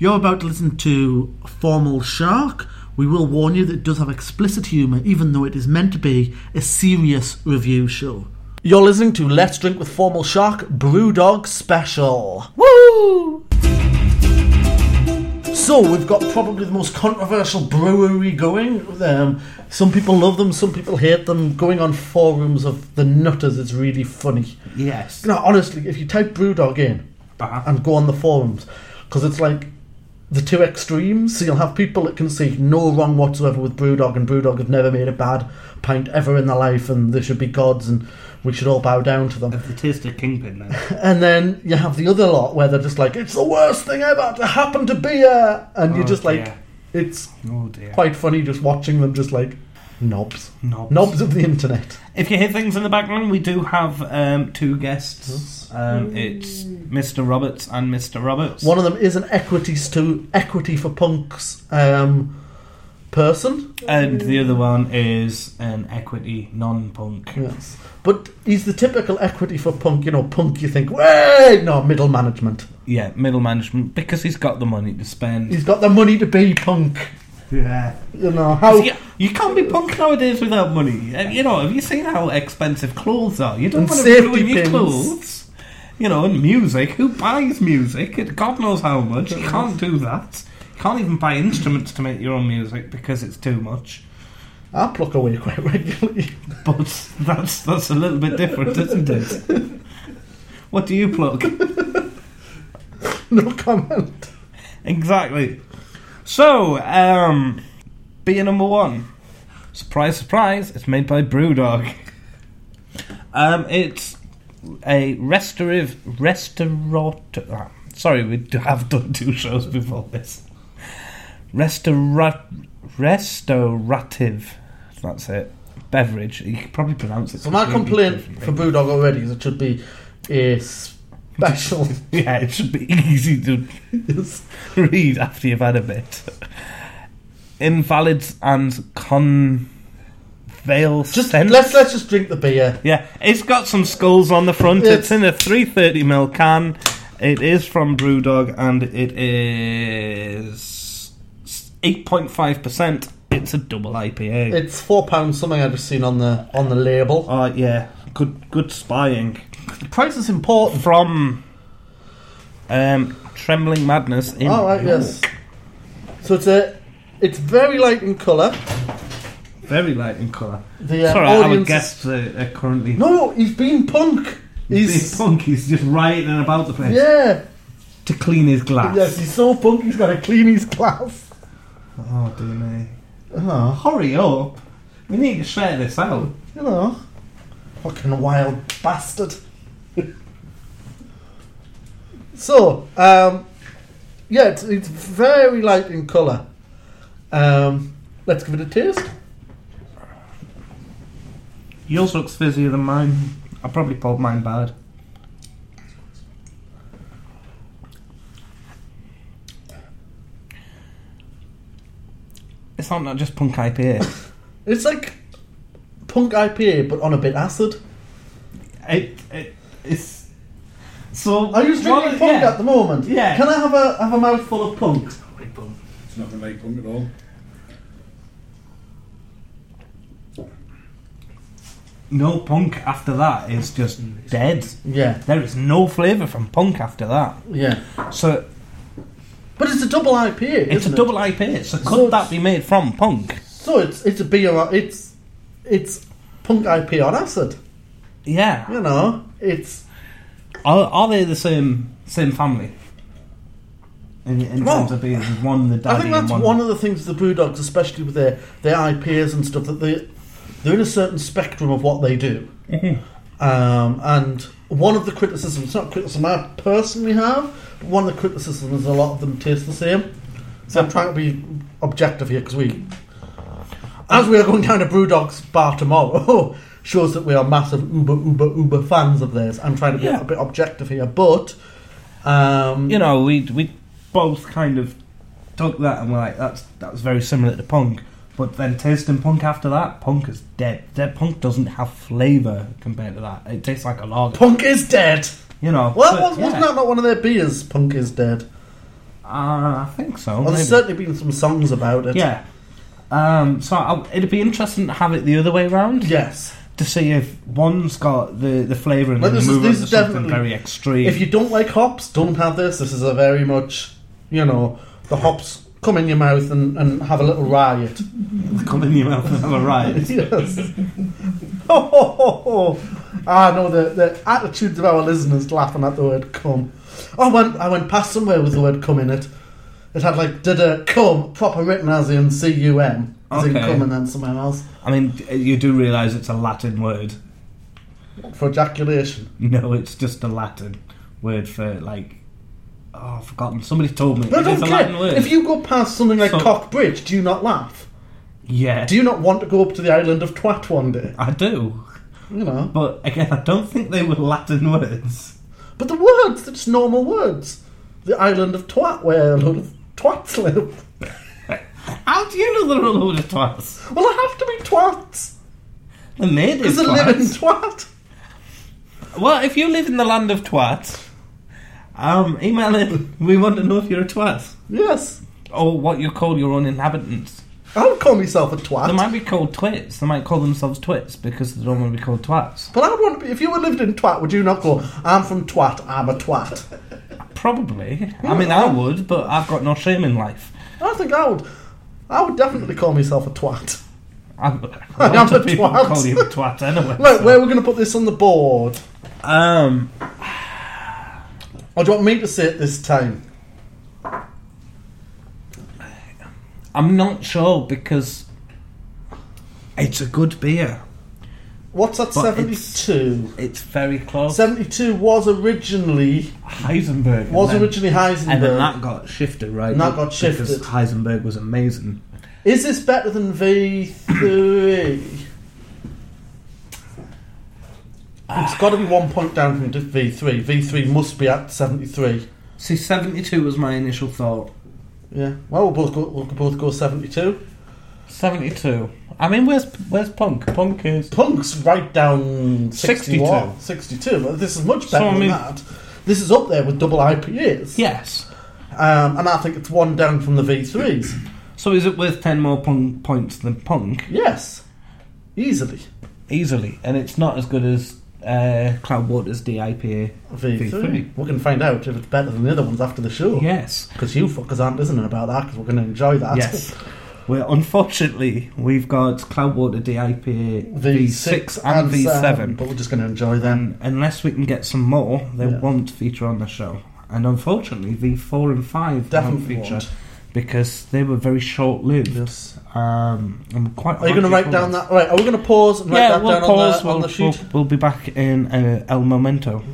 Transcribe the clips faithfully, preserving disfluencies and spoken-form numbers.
You're about to listen to Formal Shark. We will warn you that it does have explicit humour, even though it is meant to be a serious review show. You're listening to Let's Drink with Formal Shark Brewdog Special. Woo! So, we've got probably the most controversial brewery going. Um, some people love them, some people hate them. Going on forums of the nutters is really funny. Yes. You know, honestly, if you type Brewdog in Uh-huh. and go on the forums, because it's like the two extremes, so you'll have people that can see no wrong whatsoever with Brewdog, and Brewdog have never made a bad pint ever in their life, and they should be gods, and we should all bow down to them. If they tasted Kingpin then. And then you have the other lot where they're just like, it's the worst thing ever to happen to beer, and you're Oh, just like, dear. it's Oh dear. quite funny just watching them just like knobs. Knobs. Knobs of the internet. If you hear things in the background, we do have um, two guests. Um, it's Mister Roberts and Mister Roberts. One of them is an equity to equity for punks um, person. And the other one is an equity non-punk. Yes. But he's the typical equity for punk, you know, punk you think, way no, middle management. Yeah, middle management, because he's got the money to spend. He's got the money to be punk. Yeah. You know, how... You, you can't be punk nowadays without money. Uh, You know, have you seen how expensive clothes are? You don't And want to safety ruin your pins. clothes. You know, and music. Who buys music? God knows how much. You can't do that. You can't even buy instruments to make your own music because it's too much. I pluck away quite regularly. But that's that's a little bit different, isn't it? What do you plug? No comment. Exactly. So, um, beer number one. Surprise, surprise, it's made by Brewdog. Um, it's a restorative, restaurant. Ah, sorry, we do have done two shows before this. Restaura, restorative. That's it. Beverage. You can probably pronounce it. So my completely complaint differently. for Brewdog already is it should be a special... Yeah, it should be easy to read after you've had a bit. Invalids and conveil Just scents. let's let's just drink the beer. Yeah, it's got some skulls on the front. It's- It's in a three thirty milliliter can. It is from Brewdog and it is eight point five percent. It's a double I P A. It's four pounds something I've just seen on the on the label. Oh, yeah. Good good spying. The price is important. From um, Trembling Madness in Oh right, York. yes. So it's a it's very light in colour. Very light in colour. The uh, Sorry, our audience is- guests are, are currently... No, no, he's been punk. He's, He's punk. He's just rioting about the place yeah. to clean his glass. Yes, he's so punk. He's got to clean his glass. Oh, dear me. Oh, Hurry up. We need to share this out. you know, fucking wild bastard. So, um, yeah, it's, it's very light in colour. Um, let's give it a taste. Yours looks fizzier than mine. I probably pulled mine bad. It's not, not just punk I P A. It's like punk I P A, but on a bit acid. it, it, it's... So... Are you drinking what- punk yeah. at the moment? Yeah. Can I have a have a mouthful of punk? It's nothing like punk at all. No punk after that is just dead. Yeah, There is no flavour from punk after that. yeah. So But it's a double I P A. it's a isn't it? double I P A. So could So that it's- be made from punk? So it's it's a beer. It's it's punk I P A on acid. Yeah. You know, it's Are, are they the same same family? In, in Well, terms of being one the daddy I think that's and one, one of the things the Brewdogs, especially with their their I P As and stuff, that they they're in a certain spectrum of what they do. Mhm. Um, and one of the criticisms, it's not criticism I personally have, but one of the criticisms is a lot of them taste the same. So I'm trying to be objective here because we, as we are going down to Brewdog's bar tomorrow, shows that we are massive uber uber uber fans of theirs. I'm trying to be Yeah. a bit objective here, but um, You know, we we both kind of took that and we're like, that's that's very similar to punk. But then tasting punk after that, punk is dead. Dead punk doesn't have flavour compared to that. It tastes like a lager. Punk is dead. You know. Well, but, was, yeah. wasn't that not one of their beers? Punk is dead. Uh, I think so. Well, maybe. there's certainly been some songs about it. Yeah. Um, so I, it'd be interesting to have it the other way round. Yes. To see if one's got the, the flavour and Well, then this is- move this into is something definitely- very extreme. If you don't like hops, don't have this. This is a very much, you know, the hops come in your mouth and, and have a little riot. come in your mouth and have a riot. Yes. Oh, ho, ho, ho. Ah, no, the, the attitudes of our listeners laughing at the word cum. Oh, I went, I went past somewhere with the word cum in it. It had like, did a cum, proper written as in C U M. As in Okay. cum and then somewhere else. I mean, you do realise it's a Latin word. For ejaculation. No, it's just a Latin word for, like... Oh, I've forgotten. Somebody told me. But I It's don't a Latin care. word. If you go past something like So- Cock Bridge, do you not laugh? Yeah. Do you not want to go up to the island of Twat one day? I do. You know. But, again, I don't think they were Latin words. But the words, they're just normal words. The island of Twat, where a lot of twats live. How do you know they're a load of twats? Well, they have to be twats. The native Because they twats. live in Twat. Well, if you live in the land of twats, um, email in. We want to know if you're a twat. Yes. Or what you call your own inhabitants. I would call myself a twat. They might be called twits. They might call themselves twits because they don't want to be called twats. But I would want to be, if you were lived in Twat, would you not go, I'm from Twat, I'm a twat? Probably. I mean, I would, but I've got no shame in life. I think I would. I would definitely call myself a twat. I'm, I I am want a people twat. call you a twat anyway. Right, so. where are we going to put this on the board? Um, Or do you want me to say it this time? I'm not sure because it's a good beer. What's that, But seventy-two? It's very close. seventy-two was originally Heisenberg. was and then- originally Heisenberg. And then that got shifted, right? And that got shifted. Because Heisenberg was amazing. Is this better than V three? It's got to be one point down from V three. V three must be at seventy-three. See, seventy-two was my initial thought. Yeah. Well, we'll both go. We'll both go seventy-two. seventy-two. I mean, where's where's Punk? Punk is... Punk's right down sixty-one. sixty-two. Well, this is much better So, I than mean- that. This is up there with double I P As. Yes. Um, and I think it's one down from the V threes. So is it worth ten more punk points than Punk? Yes. Easily. Easily. And it's not as good as uh, Cloudwater's D I P A V three. V three. We can find out if it's better than the other ones after the show. Yes. Because you fuckers aren't listening about that, because we're going to enjoy that. Yes. Well, unfortunately, we've got Cloudwater D I P A V six and V seven. But we're just going to enjoy them. And unless we can get some more, they Yeah. won't feature on the show. And unfortunately, V four and five Definitely won't feature won't. because they were very short-lived. Yes. Um, I'm quite. Are you going to write down that? Right, are we going to pause and write Yeah, that we'll down pause. on the, we'll, on the sheet? We'll, we'll be back in uh, El Momento.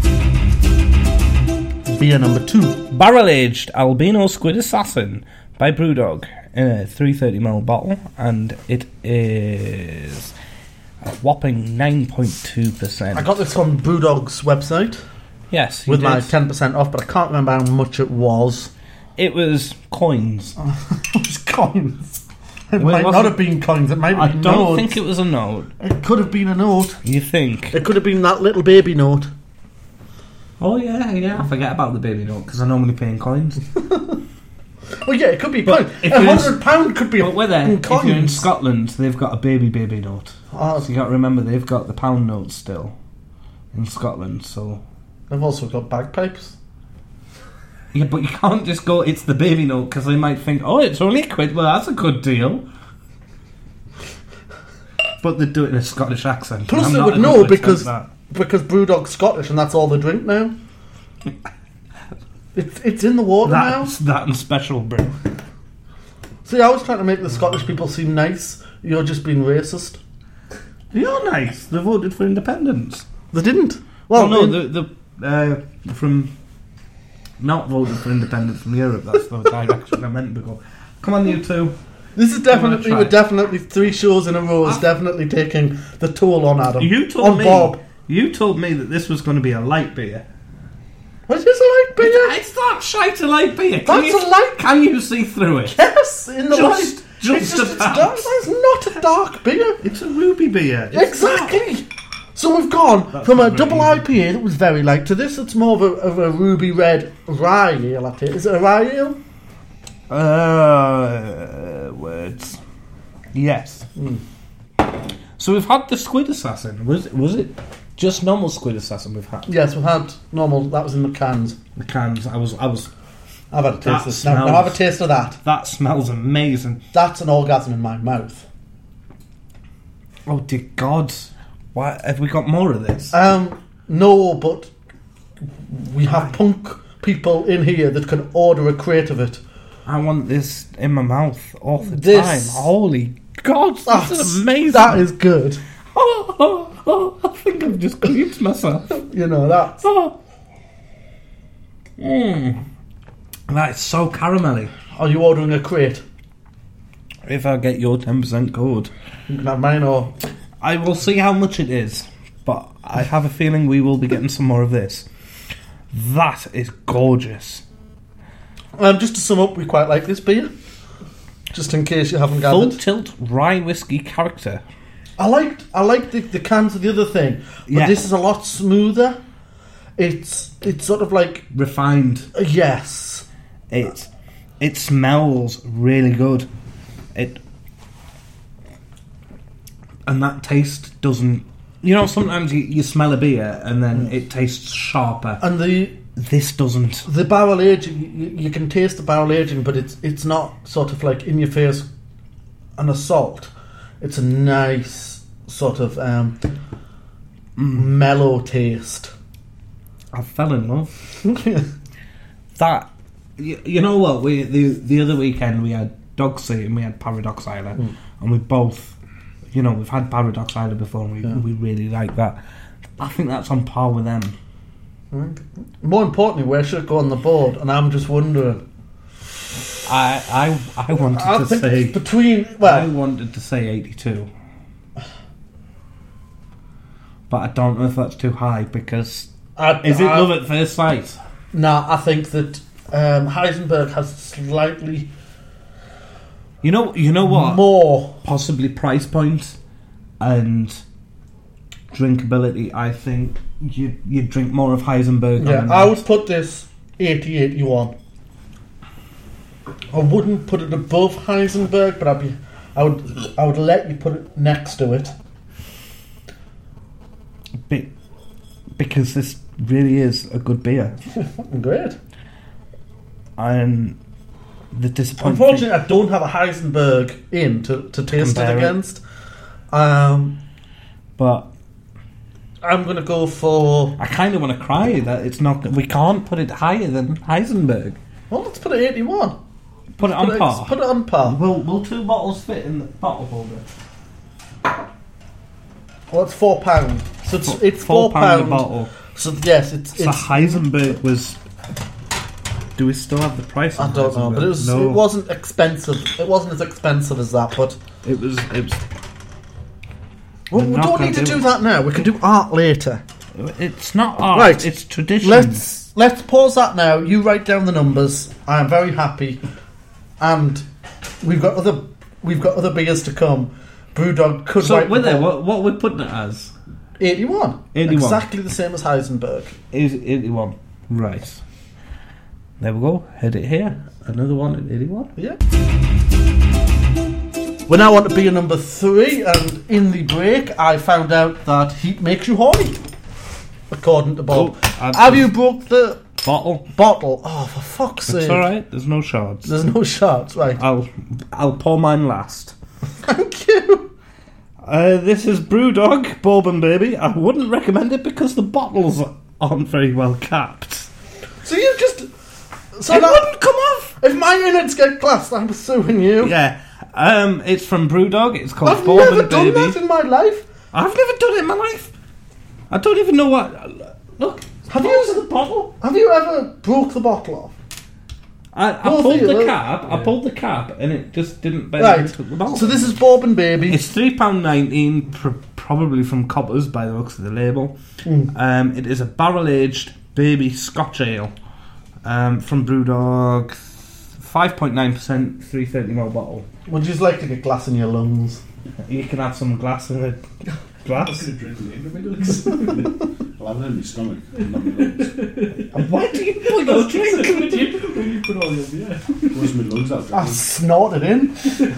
Beer number two. Barrel-aged Albino Squid Assassin by Brewdog in a three hundred thirty milliliter bottle, and it is a whopping nine point two percent. I got this on Brewdog's website Yes, you with did. my ten percent off, but I can't remember how much it was. It was coins. It was coins. It Well, it might not wasn't- have been coins, it might I have been don't notes. think it was a note. It could have been a note. You think? It could have been that little baby note. Oh yeah, yeah. I forget about the baby note because I normally pay in coins. Well, yeah, it could be But coins. if A you're in- hundred pound could be But with in it, coins. if you're in Scotland, they've got a baby baby note. Oh, So you got to remember they've got the pound notes still in Scotland. So they've also got bagpipes. yeah, but you can't just go. It's the baby note because they might think, oh, it's only a quid. Well, that's a good deal. But they do it in a Scottish accent. Plus, I'm they not would able know to because attempt because Brewdog's Scottish and that's all they drink now. It's it's in the water that. now. That's that and special brew. See, I was trying to make the Scottish people seem nice. You're just being racist. You're nice. They voted for independence. They didn't. Well, Well, no, in- the the uh, from not voted for independence from Europe. That's the direction I meant to go. Come on, you two. this is definitely try? we're definitely three shows in a row is definitely taking the toll on Adam. You told on me. Bob. You told me that this was going to be a light beer. What is a light beer? It's not shite a light beer. Can That's you, a light- Can you see through it? Yes, in the Just- light. just it's just it's about. dark. That's not a dark beer. It's a ruby beer. It's Exactly. So we've gone That's from a really double easy. I P A that was very light to this. It's more of a, of a ruby red rye ale. I take. Is it a rye ale? Uh, words. Yes. Mm. So we've had the Squid Assassin. Was it, was it just normal Squid Assassin we've had? Yes, we've had normal. That was in the cans. The cans. I was. I was. I've had a taste That of this. Now, smells- now have a taste of that. That smells amazing. That's an orgasm in my mouth. Oh dear God! Why have we got more of this? Um, no, but we have punk people in here that can order a crate of it. I want this in my mouth all the This- time. Holy God! This That's is amazing. That is good. Oh, oh, oh, I think I've just creeped myself. You know that. Oh. Mm. That is so caramelly. Are you ordering a crate? If I get your ten percent code, You can have mine or. I will see how much it is. But I have a feeling we will be getting some more of this. That is gorgeous. Um, just to sum up, we quite like this beer. Just in case you haven't Full gathered. tilt rye whiskey character. I liked I liked the, the cans of the other thing, but Yeah. this is a lot smoother. It's it's sort of like Refined. uh, yes, It it smells really good. It and that taste doesn't. You know, sometimes you, you smell a beer and then it tastes sharper. and the This doesn't. the barrel aging you, you can taste the barrel aging, but it's it's not sort of like in your face an assault. It's a nice sort of um, mellow taste. I fell in love. That you, you know what? We the the other weekend we had Dogsy and we had Paradox Isla, Mm. and we both, you know, we've had Paradox Isla before, and we Yeah. we really like that. I think that's on par with them. More importantly, where should it go on the board? And I'm just wondering. I I I wanted I to think say between I well, wanted to say eighty-two, but I don't know if that's too high because I, is it I, love at first sight? Nah, I think that um, Heisenberg has slightly You know you know what? more. Possibly price point and drinkability. I think you you drink more of Heisenberg. Yeah, on a I night. would put this eighty eighty-one. I wouldn't put it above Heisenberg, but I'd be, I would, I would let you put it next to it. Be- because this really is a good beer, Fucking great. and the disappointment. Unfortunately, I don't have a Heisenberg in to, to taste it compare it. against. Um, but I'm gonna go for. I kind of want to cry that it's not. We can't put it higher than Heisenberg. Well, let's put it eighty-one. Put it on Put it, par. put it on par. Will Will two bottles fit in the bottle holder? Well, it's four pound. So it's Four- it's four four pound a pound. bottle. So yes, it's So it's. Heisenberg was. Do we still have the price? I on don't know, but it was no. it wasn't expensive. It wasn't as expensive as that, but It was. It was. well, We're we not don't gonna need to do do it. that now. We can do art later. It's not art. Right. It's tradition. Let's let's pause that now. You write down the numbers. I am very happy, and we've got other we've got other beers to come. Brewdog could So write with the it, ball. what what we're putting it as eighty-one. eighty-one. Exactly the same as Heisenberg. is eighty-one. Right. There we go. Hit it here. Another one at eighty-one. Yeah. We're now on to beer number three, and in the break, I found out that heat makes you horny, according to Bob. Oh, I've- Have you broke the Bottle. bottle? Oh, for fuck's It's sake! all right. There's no shards. There's no shots, right? I'll I'll pour mine last. Thank you. Uh, this is Brewdog Bourbon Baby. I wouldn't recommend it because the bottles aren't very well capped. So you just so it that, wouldn't come off. if my innards get glassed, I'm suing you. Yeah. Um, it's from Brewdog. It's called I've Bourbon never done Baby. that in my life. I've never done it in my life. I don't even know what. Look. Have Close you- to the bottle? Have you ever broke the bottle off? I, I Well, pulled see, the look. cap. I pulled the cap, and it just didn't bend Right. into the bottle. So this is Bourbon Baby. It's three pound nineteen, pr- probably from Coppers by the looks of the label. Mm. Um, it is a barrel aged baby Scotch ale um, from Brewdog. five point nine percent, three thirty milliliter bottle. Would you just like to get glass in your lungs? You can have some glass in a I'm glass. going to drink it in my lungs. I'll have it in my stomach, not my lungs. Why do you put your drink? When you, when you put all your beer. Where's my lungs out? I snorted in.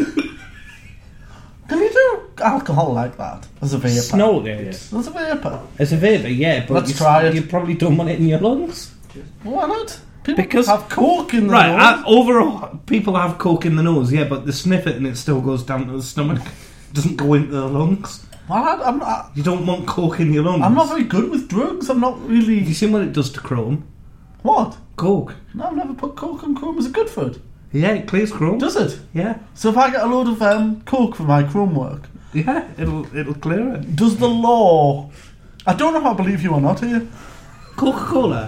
Can you do alcohol like that as a vapor? Snorted. As a vapor? As a vapor, yeah, but Let's you, try it. you probably don't want it in your lungs. Why not? People Because- have coke in the Right, nose. uh, overall, people have coke in the nose, yeah, but they sniff it and it still goes down to the stomach. It doesn't go into the lungs. Well, I, I'm not. You don't want coke in your lungs. I'm not very good with drugs. I'm not Have you really. seen what it does to chrome? What? Coke. No, I've never put coke on chrome. Is it good for it? Yeah, it clears chrome. Does it? Yeah, So if I get a load of um, coke for my chrome work, yeah, it'll it'll clear it. does the law? I don't know if I believe you or not here. Coca-Cola.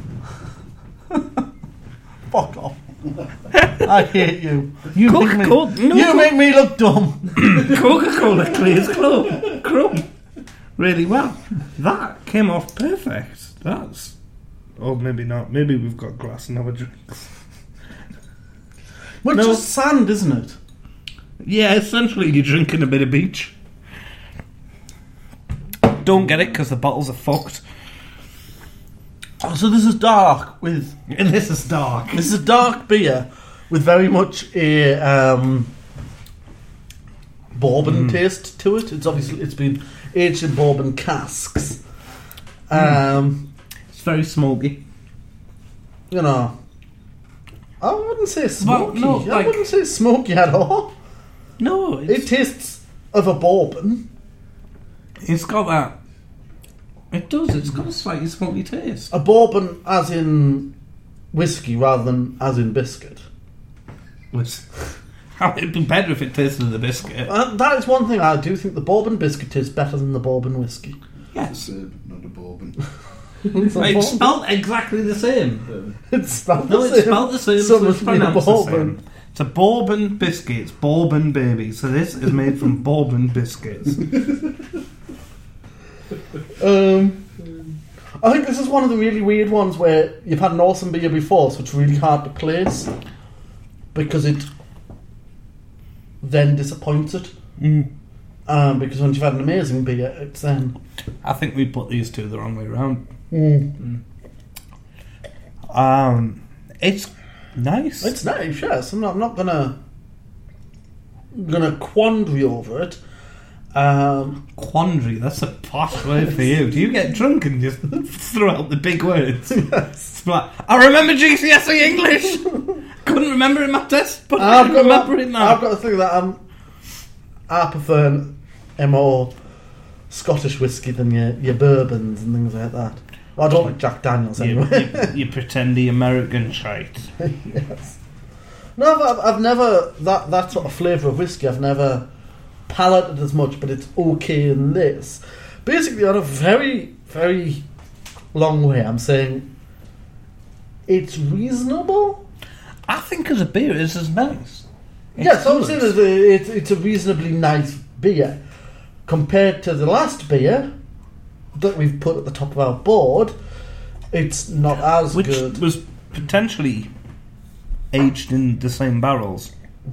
Fuck off. I hate you. You make me. Coca-Cola. No, you Co- make me look dumb. Coca-Cola clears chrome. Chrome. Really well. That came off perfect. That's. Oh, maybe not. Maybe we've got glass in our drinks. Well, it's No. just sand, isn't it? Yeah, essentially you're drinking a bit of beach. Don't get it because the bottles are fucked. Oh, so this is dark with. And this is dark. This is a dark beer with very much a um, bourbon taste to it. It's obviously it's been aged in bourbon casks. Um, It's very smoky. you know, I wouldn't say smoky. no, I like- wouldn't say smoky at all. No, It it's, tastes of a bourbon. it's got that. It does. It's got a slightly smoky taste. A bourbon as in whiskey rather than as in biscuit. Which, it'd be better if it tasted of the biscuit. Uh, that is one thing I do think the bourbon biscuit tastes better than the bourbon whiskey. Yes. It's uh, not a bourbon. It's, a It's bourbon. spelled exactly the same. It's spelled No, the it's same. spelled the same. So So it it's must be a pronounced the bourbon. same. It's a bourbon biscuit. It's bourbon baby. So this is made from bourbon biscuits. Um, I think this is one of the really weird ones where you've had an awesome beer before, so it's really hard to place because it then disappoints it. Mm. Um, because once you've had an amazing beer, it's then. I think we put these two the wrong way around. Mm. Um, it's nice. It's nice, yes. I'm not, I'm not gonna gonna quandary over it. Um, Quandary. That's a posh word for you. Do you get drunk and just throw out the big words? yes. It's like, I remember G C S E English. Couldn't remember it in my test, but I I've got remember that, it now. I've got to think that I'm, I prefer a more Scottish whiskey than your, your bourbons and things like that. Well, I don't like Jack Daniels you, anyway. you, you pretend the American shite. yes. No, but I've, I've never that that sort of flavour of whiskey. I've never palated as much, but it's okay in this. Basically, on a very very long way, I'm saying it's reasonable. I think as a beer, this is nice. It's Yes, I'm good. saying it's a, it's, it's a reasonably nice beer compared to the last beer that we've put at the top of our board. It's not as Which good. was potentially aged in the same barrels.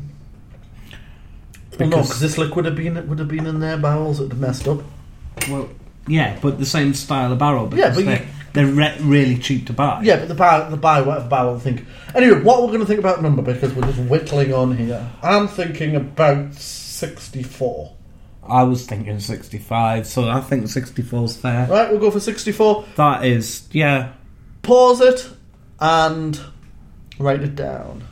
Well, no, because- because this liquid would have been would have been in their barrels. It would have messed up. Well, yeah, but the same style of barrel. Yeah, because but they're, you- they're re- really cheap to buy. Yeah, but the buy the buy whatever barrel think. Anyway, what we're going to think about number because we're just whittling on here. I'm thinking about sixty-four. I was thinking sixty-five, so I think sixty-four is fair. Right, we'll go for sixty-four. That is, yeah. Pause it and write it down.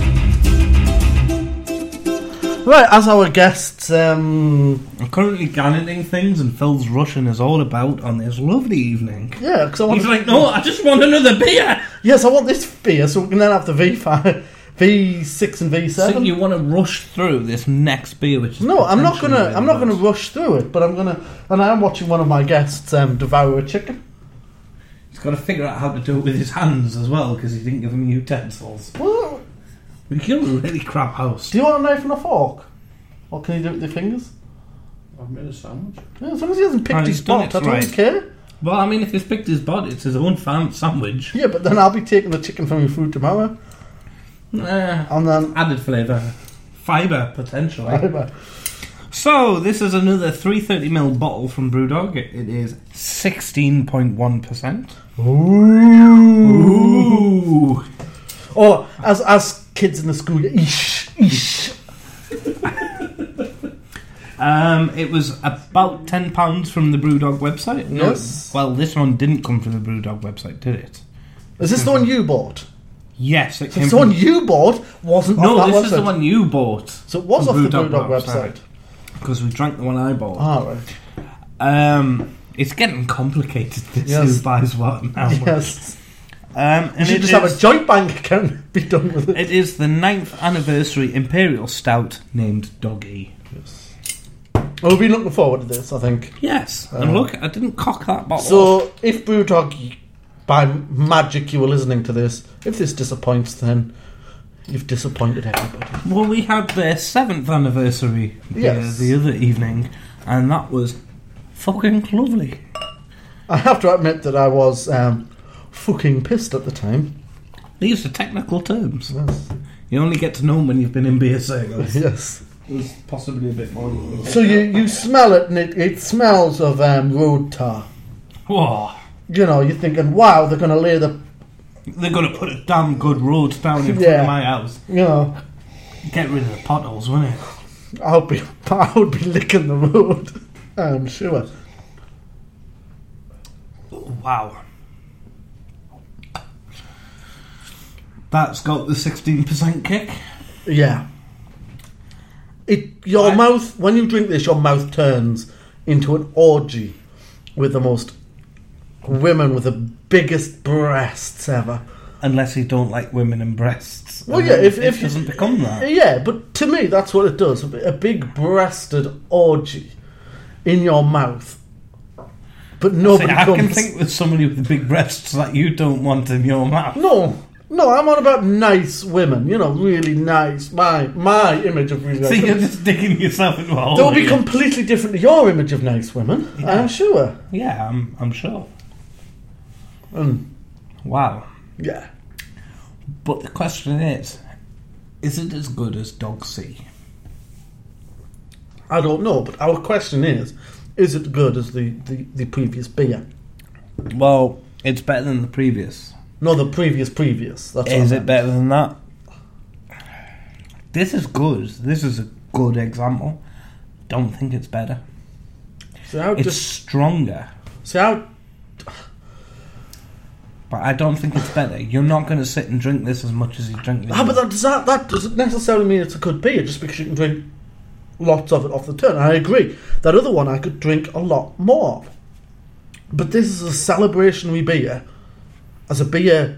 Right, as our guests, um, I'm currently canning things, and Phil's rushing us all about on this lovely evening. yeah, because I want. He's like, no, I just want another beer. yes, I want this beer, so we can then have the V five, V six, and V So seven. you want to rush through this next beer, which is No, I'm not potentially gonna. really I'm not good. gonna rush through it, but I'm gonna. And I am watching one of my guests um, devour a chicken. He's got to figure out how to do it with his hands as well, because he didn't give him utensils. Well, We killed a really crap house. do you want a knife and a fork, or can you do it with your fingers? I've made a sandwich. Yeah, as long as he hasn't picked Oh, his he's done spot, I it don't right. care. Well, I mean, if he's picked his body, it's his own fan sandwich. Yeah, but then I'll be taking the chicken from your food tomorrow. Eh, And then added flavour. Fibre, potentially. fibre. So, this is another three hundred thirty milliliter bottle from Brewdog. It, it is sixteen point one percent. Ooh. Or as as kids in the school, ish, ish. Um, it was about ten pounds from the Brewdog website. No, Yes. well, this one didn't come from the Brewdog website, did it? Is this the one you bought? Yes, it So came the from... one you bought wasn't No, off that this website. is the one you bought. So it was from off the Brewdog Brewdog website. website. Because we drank the one I bought. Ah, right. Um, it's getting complicated, this Yes. who buys what now. Yes. Um, You and should it just have a is- joint bank account and be done with it. It is the ninth anniversary Imperial Stout named Doggy. Well, we've been looking forward to this, I think. Yes, Uh, and look, I didn't cock that bottle. So, if Brewdog, by magic, you were listening to this, if this disappoints, then you've disappointed everybody. Well, we had their seventh anniversary beer Yes. the other evening, and that was fucking lovely. I have to admit that I was um, fucking pissed at the time. These are technical terms. Yes. You only get to know them when you've been in beer circles. Yes. There's possibly a bit more. So you, you smell it, and it, it smells of um, road tar. Whoa. You know, you're thinking, wow, they're going to lay the, They're going to put a damn good road down in front Yeah. of my house. you know, Get rid of the potholes, wouldn't it? I would be, I would be licking the road. I'm sure. Wow. That's got the sixteen percent kick. Yeah. It your I- mouth when you drink this, your mouth turns into an orgy with the most women with the biggest breasts ever. Unless you don't like women and breasts. Well, And yeah, then if- it if you- doesn't become that. Yeah, but to me, that's what it does. A bi- a big-breasted orgy in your mouth, but nobody See, I comes. can think with somebody with big breasts that you don't want in your mouth. No, no, I'm on about nice women. You know, really nice. My my image of really nice See, you're women. just digging yourself into a hole. They'll be here. completely different to your image of nice women. Yeah. I'm sure. Yeah, I'm, I'm sure. Mm, Wow. yeah. But the question is, is it as good as Dog C? I don't know, but our question is: is it good as the, the, the previous beer? Well, it's better than the previous. No, the previous previous. That's what Is I it meant. better than that? This is good. This is a good example. Don't think it's better. See how It's just stronger, see how but I don't think it's better. You're not going to sit and drink this as much as you drink the ah, but other. that does that that doesn't necessarily mean it's a good beer just because you can drink lots of it off the turn. And I agree. That other one I could drink a lot more of. But this is a celebrationary beer. As a beer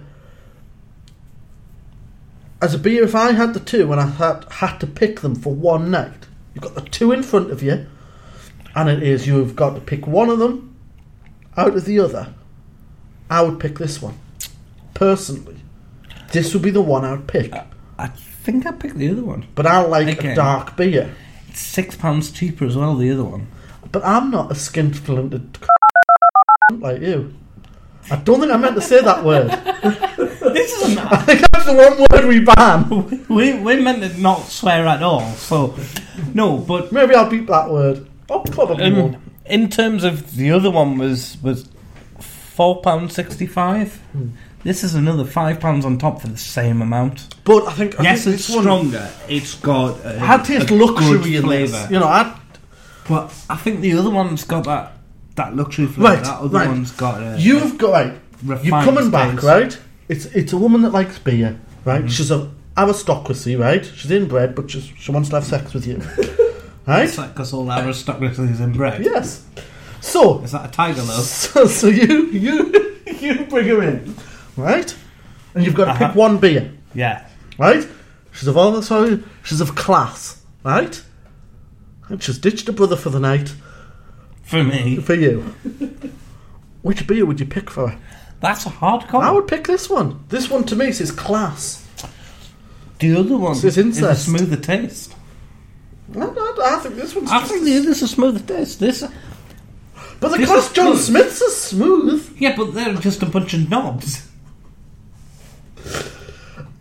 As a beer, if I had the two and I had had to pick them for one night, you've got the two in front of you, and it is you've got to pick one of them out of the other. I would pick this one. Personally. This would be the one I would pick. I think I picked the other one. But I like Okay. a dark beer. It's six pounds cheaper as well, the other one. But I'm not a skin-flinted like you. I don't think I meant to say that word. This isn't I think that's the one word we ban. we, we're meant to not swear at all, so... No, but... Maybe I'll beep that word. Oh, probably Um, won't. in terms of the other one was was four pounds sixty five. Hmm. This is another five pounds on top for the same amount. But I think I yes, think it's this one, stronger. It's got a, I taste a luxury good in flavour. this. You know, I But I think the other one's got that that luxury flavour. Right, that other right. one's got a You've got right. refined You're coming back, taste. right? It's it's a woman that likes beer, right? Mm-hmm. She's a aristocracy, right? She's inbred, but she's, she wants to have sex with you, right? It's like because all aristocracy is inbred. Yes. So, Is that a tiger though? so, so you you you bring her in, right? And you've got to Uh-huh. pick one beer, Yeah. right? She's of all sorry, she's of class, right? And she's ditched her brother for the night For me, for you. Which beer would you pick for her? that's a hard call. I would pick this one. This one to me says class. The other one It's is a incest. smoother taste. I, I, I think this one's I just think the other's a smoother taste. This, But the this Cross is John good. Smith's are smooth. yeah, but they're just a bunch of knobs.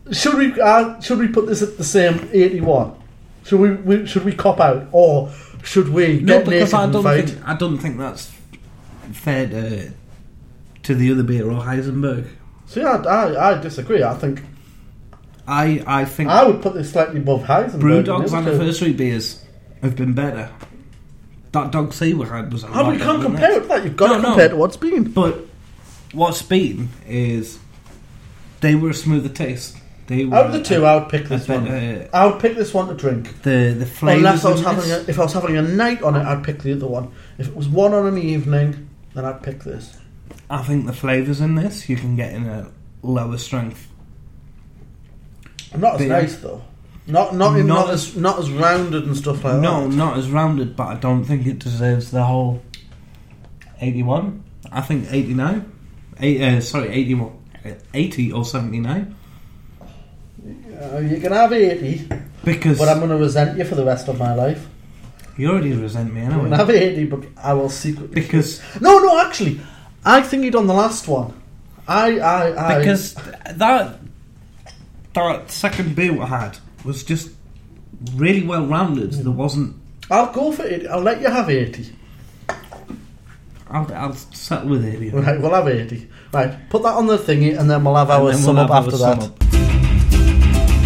should we uh, should we put this at the same eighty-one? Should we, we should we cop out, or should we No, get because naked I and don't fight? think I don't think that's fair to, to the other beer or Heisenberg. See, I, I, I disagree. I think I I think I would put this slightly above Heisenberg. Brewdog's than the other two. anniversary beers have been better. That Dog C we had was a Oh, lot we better can't than compare this. it to that. You've got No, to no. compare to what's been. But what's been is they were a smoother taste. They were Out of the two, a- I would pick a this one. better- I would pick this one to drink. The the flavours. Unless I was in having this- a, if I was having a night on it, I'd pick the other one. If it was one on an evening, then I'd pick this. I think the flavours in this you can get in a lower strength. Not as Beer. nice though. Not not in, Not not, as not as rounded and stuff like No, that. not as rounded, but I don't think it deserves the whole eighty-one. I think eighty-nine. Eight, uh, sorry, eighty-one. eighty or seventy-nine. Uh, you can have eighty, Because but I'm going to resent you for the rest of my life. you already resent me You can anyway. have eighty, but I will secretly. Because no, no, actually, I think he'd on the last one. I, I, I. because that that second beer I had was just really well rounded. There wasn't. I'll go for eighty. I'll let you have eighty. I'll, I'll settle with eighty. Right, we'll have eighty. Right, put that on the thingy, and then we'll have And our then sum we'll up have after our that. sum up.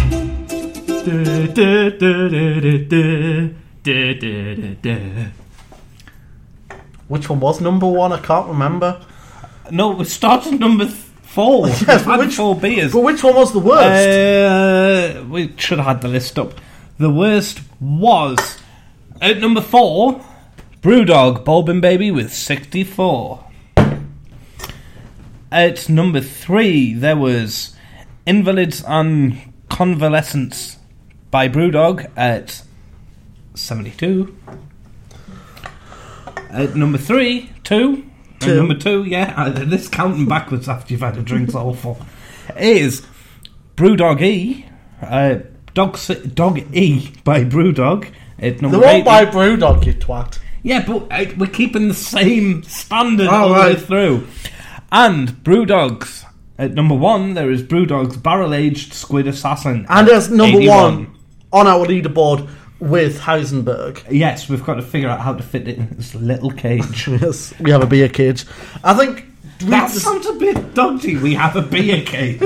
Which one was number one? I can't remember. No, we started number th- four. Yes, We've but had which- four beers. But which one was the worst? Uh, we should have had the list up. The worst was at number four, Brewdog Bourbon Baby with sixty-four. At number three, there was Invalids and Convalescents by Brewdog at seventy-two. At number three, two. At Two. number two, yeah, uh, this counting backwards after you've had a drink's awful. Is Brewdog E, uh, Dog S- Dog E by Brewdog. At number The one eight. by Brewdog, you twat. Yeah, but uh, we're keeping the same standard Oh, all the way right. through. And Brewdogs. At number one, there is Brewdog's Barrel Aged Squid Assassin. And at as number eighty-one. one on our leaderboard with Heisenberg. Yes, we've got to figure out how to fit it in this little cage. Yes, we have a beer cage. I think. we That just- sounds a bit dodgy. We have a beer cage.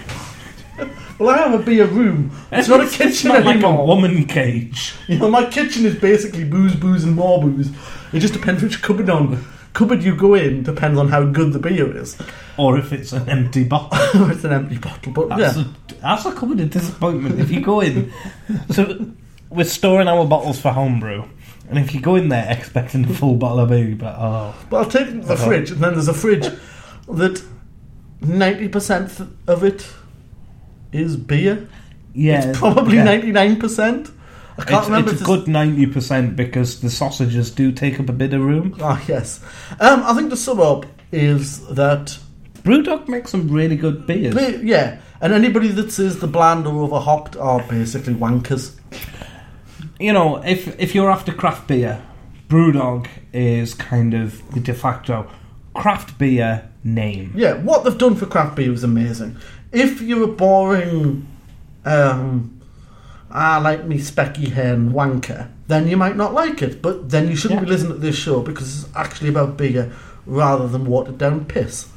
well, I have a beer room. It's not a kitchen It's not like a anymore. woman cage. You know, my kitchen is basically booze, booze, and more booze. It just depends which cupboard on cupboard you go in. Depends on how good the beer is. Or if it's an empty bottle. It's an empty bottle, but That's, yeah. a, that's a couple of disappointment. If you go in, so we're storing our bottles for homebrew, and if you go in there expecting a full bottle of beer, but oh, But I'll take it to the Uh-huh. fridge, and then there's a fridge that ninety percent of it is beer. yeah, It's probably yeah. ninety-nine percent. I can't It's, remember. it's a if it's- good ninety percent because the sausages do take up a bit of room. Ah, yes. Um, I think the sum up is that. Brewdog makes some really good beers. Be- yeah, and anybody that says the bland or over hopped are basically wankers. You know, if if you're after craft beer, Brewdog is kind of the de facto craft beer name. Yeah, what they've done for craft beer is amazing. If you're a boring, um, I like me specky hen wanker, then you might not like it. But then you shouldn't Yeah. be listening to this show because it's actually about beer rather than watered down piss.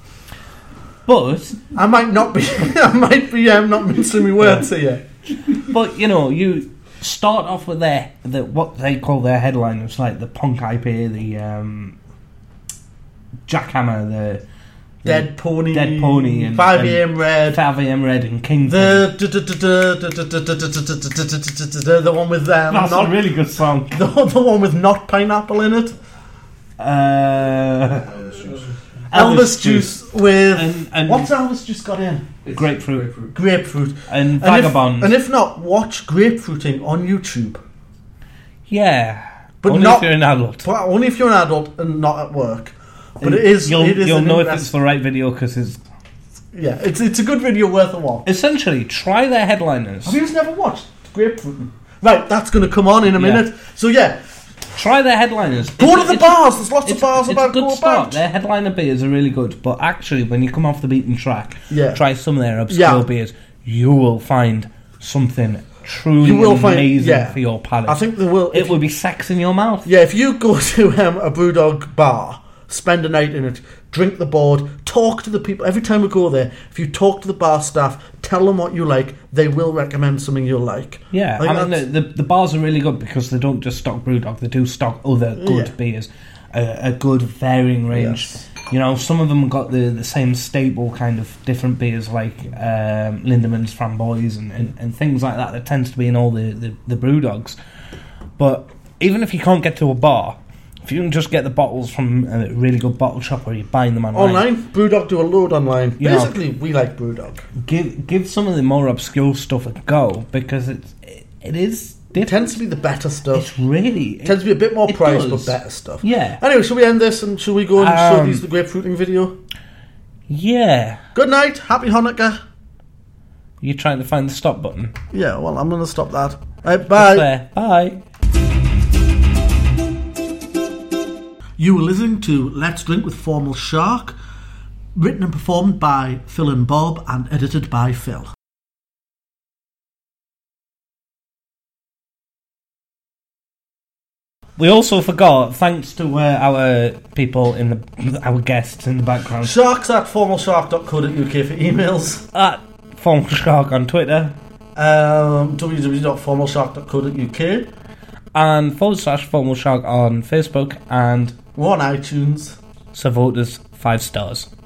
But I might not be. I might be um, not mincing my words here. but you know, you start off with their the what they call their headliners, like the Punk I P A, the um, Jackhammer, the Dead Pony, Dead Pony, and five a.m. Red, five a.m. Red, and King. the the one with um, That's not a really good song. the, the one with not pineapple in it. Uh, Elvis juice with and, and what's Elvis juice got in? grapefruit Grapefruit. and And if, Vagabond. and if not, watch grapefruiting on YouTube. yeah, But only not- if you're an adult. But only if you're an adult and not at work. But And it is. You'll, it is you'll an know if interest- it's the right video because it's Yeah, it's it's a good video worth a watch. essentially try their headliners. Have you just never watched grapefruiting? Right, that's going to come on in a Yeah. minute. So yeah, Try their headliners. go It's- to the it's- bars. There's lots of It's, bars it's about a good go start. about. Their headliner beers are really good, but actually, when you come off the beaten track, Yeah. try some of their obscure Yeah. beers. you will find something truly You will find- amazing yeah. for your palate. I think there will. it if- will be sex in your mouth. Yeah, if you go to um, a Brewdog bar, spend a night in it, drink the board, talk to the people. Every time we go there, if you talk to the bar staff, tell them what you like, they will recommend something you'll like. Yeah, Like, I mean, that's- the, the, the bars are really good because they don't just stock Brewdog, they do stock other good Yeah. beers, a, a good varying range. Yes. You know, some of them got the, the same staple kind of different beers like um, Lindemann's Framboise and, and, and things like that that tends to be in all the, the, the Brewdogs. But even if you can't get to a bar, if you can just get the bottles from a really good bottle shop or you're buying them online, Online, Brewdog do a load online. You know. Basically, we like Brewdog. give give some of the more obscure stuff a go because it's, it, it is It different. tends to be the better stuff. It's really... It tends to be a bit more it price, does. but better stuff. Yeah. Anyway, shall we end this and shall we go and show Um, these the grapefruiting video? Yeah. Good night, happy Hanukkah. You're trying to find the stop button. Yeah, well, I'm going to stop that. Right, bye. There. Bye. You were listening to Let's Drink with Formal Shark, written and performed by Phil and Bob and edited by Phil. We also forgot, thanks to uh, our people in the, our guests in the background, Sharks at formal shark dot co dot uk for emails. at Formal Shark on Twitter Um, w w w dot formal shark dot co dot uk. and forward slash Formal Shark on Facebook, and We're on iTunes. so vote us five stars.